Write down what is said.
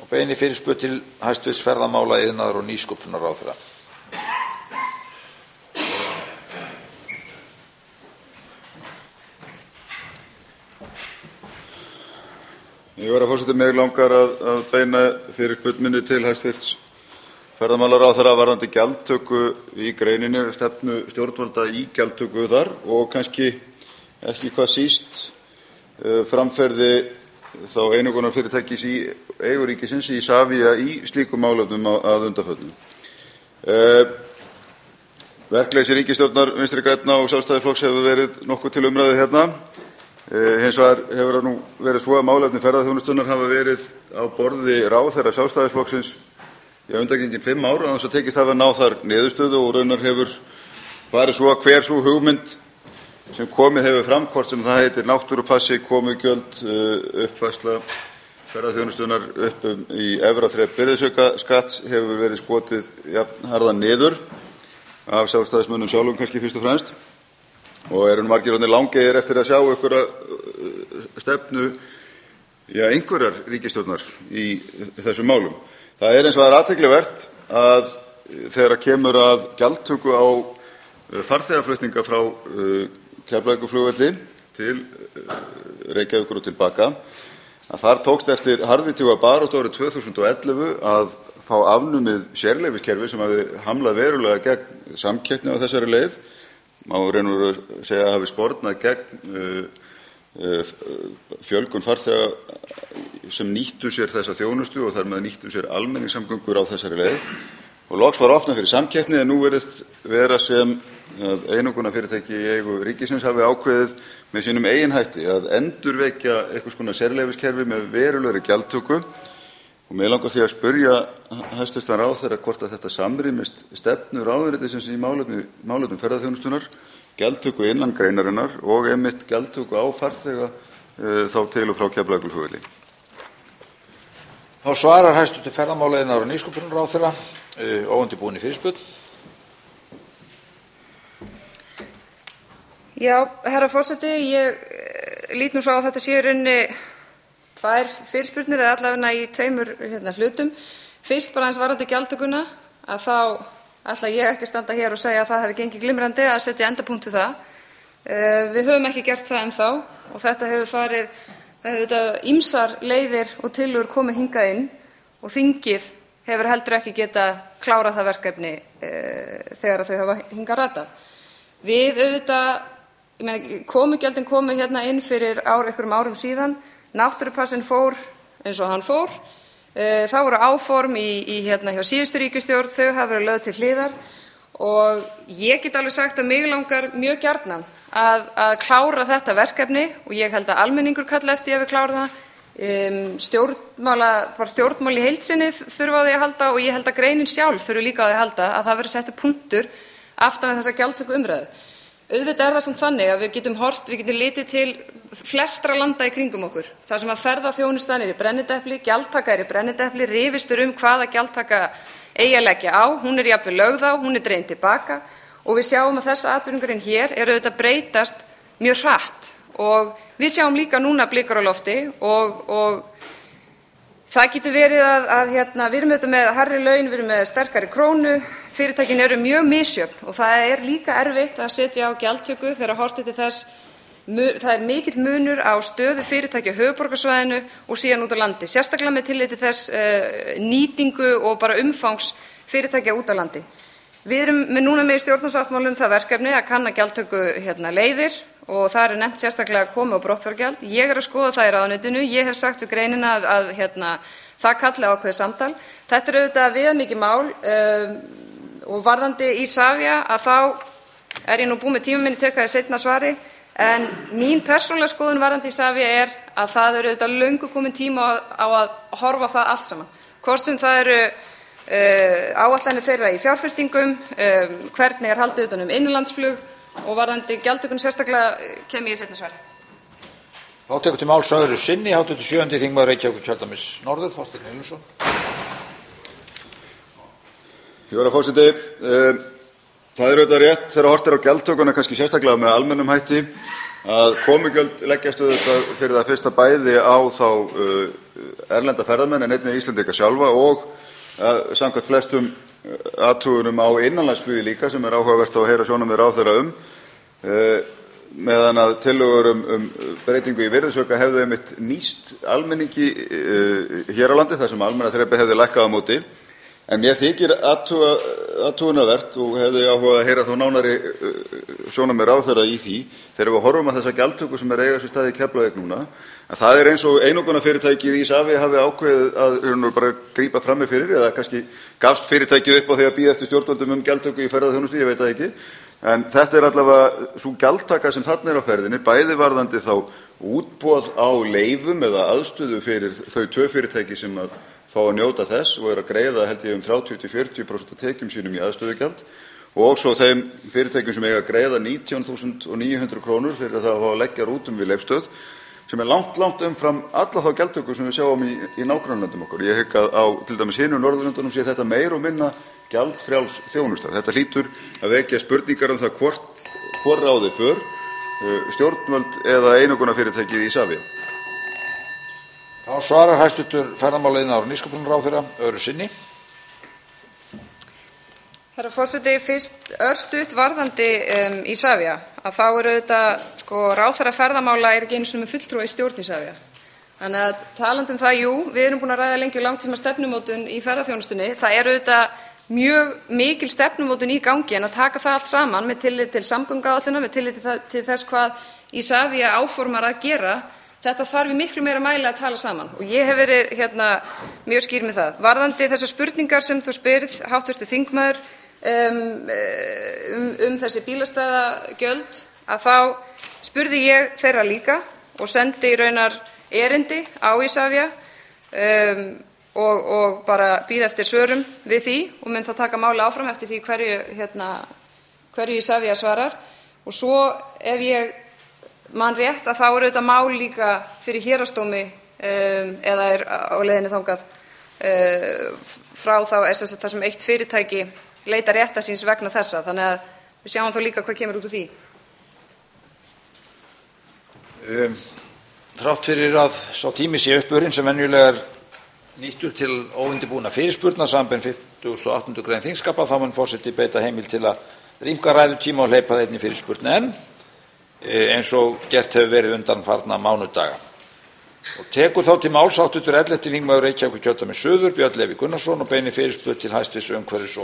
og beini fyrirspurn til hæstv. Ferðamála, iðnaðar- og nýsköpunarráðherra. Herra forseti, mig langar að beina fyrirspurn minni til hæstv. Ferðamálaráðherra varðandi gjaldtöku í greininni, stefnu stjórnvalda í gjaldtöku þar og kannski ekki hvað síst framferði þá einokunarfyrirtækis í eigu ríkisins Isavia í slíkum málefnum að undanförnu. Verkleysi ríkisstjórnar Vinstri grænna og Sjálfstæðisflokks hefur verið nokkuð til umræðu hérna. Hins vegar hefur það nú verið svo að málefni ferðaþjónustunnar hafa verið á borði ráðherra Sjálfstæðisflokksins í undangengin 5 ár án þess að tekist hafi að ná þar niðurstöðu og raunar hefur farið svo að hver sú hugmynd sem komið hefur fram, hvort sem það heitir náttúrupassi, komugjöld, uppfærsla ferðaþjónustunnar upp í efra þrep virðisaukaskatts, hefur verið skotið jafnharðan niður af Sjálfstæðismönnum sjálfum kannski fyrst og fremst og eru margir langeyðir eftir að sjá einhverja stefnu einhverjar ríkisstjórnar í þessum málum. Það eins og það athyglivert að þegar kemur að gjaldtöku á farþegaflutninga frá Keflavíkurflugvelli til Reykjavíkur og til baka, að þar tókst eftir harðvítuga baráttu árið 2011 að fá afnumið sérleyfiskerfi sem hafði hamlað verulega gegn samkeppni á þessari leið. Má reynur að segja að hafi spornað gegn fjölgun farþega sem nýttu sér þessa þjónustu og þar með nýttu sér almenningssamgöngur á þessari leið. Og loks var opnað fyrir samkeppni en nú virðist vera sem að einokunarfyrirtæki í eigu ríkisins hafi ákveðið með sínum eigin hætti að endurvekja einhvers konar sérleyfiskerfi með verulegri gjaldtöku. Og mig langar því að spyrja hæstv. Ráðherra hvort að þetta samrýmist stefnu ráðuneytisins í málefnum ferðaþjónustunnar, gjaldtöku innan greinarinnar og einmitt gjaldtöku á farþega þá til og frá Keflavíkurflugvelli. Þá svarar hæstv. Ferðamála, iðnaðar- og nýsköpunarráðherra, óundirbúinni fyrirspurn. Já, herra forseti, ég lít nú svo á að þetta sé í rauninni 2 fyrirspurnir eða allavega í 2 hlutum. Fyrst bara eins varðandi gjaldtökuna að þá ætla ég ekki að standa hér og segja að það hefði gengið glimrandi að setja endapunkt við það. Við höfum ekki gert það ennþá og þetta hefur farið, það hefur ýmsar leiðir og tillögur komið hingað inn og þingið hefur heldur ekki getað klárað það verkefni þegar þau hafa hingað ratað. Við komugjöldin komu hérna inn fyrir einhverjum árum síðan. Náttúrupassin fór eins og hann fór. Það voru áform hjá síðustu ríkisstjórn, þau hafa verið lögð til hliðar og ég get alveg sagt að mig langar mjög gjarnan að klára þetta verkefni og ég held að almenningur kalli eftir að við klárum það. Stjórnmál í heild sinni þurfa á því að halda og ég held að greinin sjálf þurfi líka á því að halda að það verði settur punktur aftan við þessa gjaldtöku umræðu. Auðvitað það samt þannig að við getum litið til flestra landa í kringum okkur. Það sem að ferðaþjónustan í brennidepli, gjaldtaka í brennidepli, rifistur hvaða gjaldtaka eigi að leggja á, hún jafnvel lögð á, hún dregin tilbaka og við sjáum að þessa atvinnugrein hér auðvitað breytast mjög hratt og við sjáum líka núna blikur á lofti og það getur verið að við erum auðvitað með hærri laun, við erum með sterkari krónu, fyrirtækin eru mjög misjöfn og það líka erfitt að setja á gjaldtöku þegar horft til þess, það mikill munur á stöðu fyrirtækja á höfuðborgarsvæðinu og síðan út á landi, sérstaklega með tilliti þess nýtingu og bara umfangs fyrirtækja út á landi. Við erum núna með í stjórnarsáttmálum það verkefni að kanna gjaldtöku leiðir og það nefnt sérstaklega komu- og brottfarargjald. Ég að skoða það í ráðuneytinu. Ég hef sagt við greinina að það kalli á ákveðið samtal. Þetta auðvitað viðamikið mál og varðandi Isavia að þá ég nú búin með tíma minni tek það í seinna svari en mín persónulega skoðun varðandi Isavia að það auðvitað löngu komin tíma á að horfa á það allt saman. Hvort sem það eru áætlanir þeirra í fjárfestingum, hvernig haldið utan innanlandsflug og varðandi gjaldtökuna sérstaklega kem ég í seinna svari. Þá tekur til máls öðru sinni hv. 7. þingmaður Reykjavíkurkjördæmis norður, Þorsteinn Eyjólfsson. Herra forseti, það auðvitað rétt þegar horft á gjaldtökuna kannski sérstaklega með almennum hætti að komugjöld leggjast auðvitað fyrir það fyrsta bæði á þá erlenda ferðamenn en einnig Íslendinga sjálfa og samkvæmt flestum athugunum á innanlandsflugi líka sem áhugavert að heyra sjónarmið ráðherra meðan að tillögur breytingu í virðisauka hefðu einmitt nýst almenningi hér á landi þar sem almenna þrepið hefði lækkað á móti. En mér þykir athugunarvert og hefði áhuga að heyra þá nánari sjónarmið ráðherra í því þegar við horfum að þessa gjaldtöku sem eiga sér stað í Keflavík núna, að það eins og einokunarfyrirtækið Isavia hafi ákveðið að bara grípa frammi fyrir eða kannski gafst fyrirtækið upp á því að bíða eftir stjórnvöldum gjaldtöku í ferðaþjónustu, ég veit það ekki. En þetta allavega sú gjaldtaka sem þarna á ferðinni, bæði varðandi þá útboð á leyfum eða aðstöðu fyrir þau tvö fyrirtæki sem fá að njóta þess og að greiða held ég 30–40% af tekjum sínum í aðstöðugjald og svo þeim fyrirtækjum sem eiga að greiða 19.900 krónur fyrir það að fá að leggja rútum við Leifsstöð sem langt umfram alla þá gjaldtöku sem við sjáum í nágrannalöndum okkur. Ég hygg að á til dæmis hinum Norðurlöndunum sé þetta meira og minna gjaldfrjáls þjónusta. Þetta hlýtur að vekja spurningar það hvor ráði för, stjórnvöld eða einokunarfyrirtækið Isavia. Þá svarar hæstv. Ferðamála-, iðnaðar- og nýsköpunarráðherra öðru sinni. Herra forseti, fyrst örstutt varðandi Isavia, að þá auðvitað ráðherra ferðamála ekki einu sinni með fulltrúa í stjórn Isavia. Þannig að talandi það, jú, við erum búin að ræða lengi og langtíma stefnumótun í ferðaþjónustunni. Það auðvitað mjög mikil stefnumótun í gangi en að taka það allt saman með tilliti til samgönguáætlunar, með tilliti til þess hvað Isavia áformar að gera. Þetta þarf í miklu meira mæli að tala saman og ég hef verið mjög skýr með það. Varðandi þessar spurningar sem þú spyrð, hv. þingmaður, þessi bílastæðagjöld, að þá spurði ég þeirra líka og sendi raunar erindi á Isavia og bara bíða eftir svörum við því og mun þá taka máli áfram eftir því hverju Isavia svarar. Og svo ef ég man rétt að þá auðvitað mál líka fyrir héraðsdómi eða á leiðinni þangað frá þá það sem eitt fyrirtæki leitar réttar síns vegna þessa. Þannig að við sjáum þá líka hvað kemur út úr því. Þrátt fyrir að sá tími sé uppurinn sem venjulega nýttur til óundirbúinna fyrirspurna samanber 58. grein þingskapa, þá mun forseti beita heimild til að rýmka ræðutíma og hleypa það einni fyrirspurn eins og gert hefur verið undanfarna mánudaga. Og tekur þá til máls hv. 11. þingmaður Reykjavíkurkjördæmis suður, Björn Leví Gunnarsson, og beinir fyrirspurn til hæstv. umhverfis- og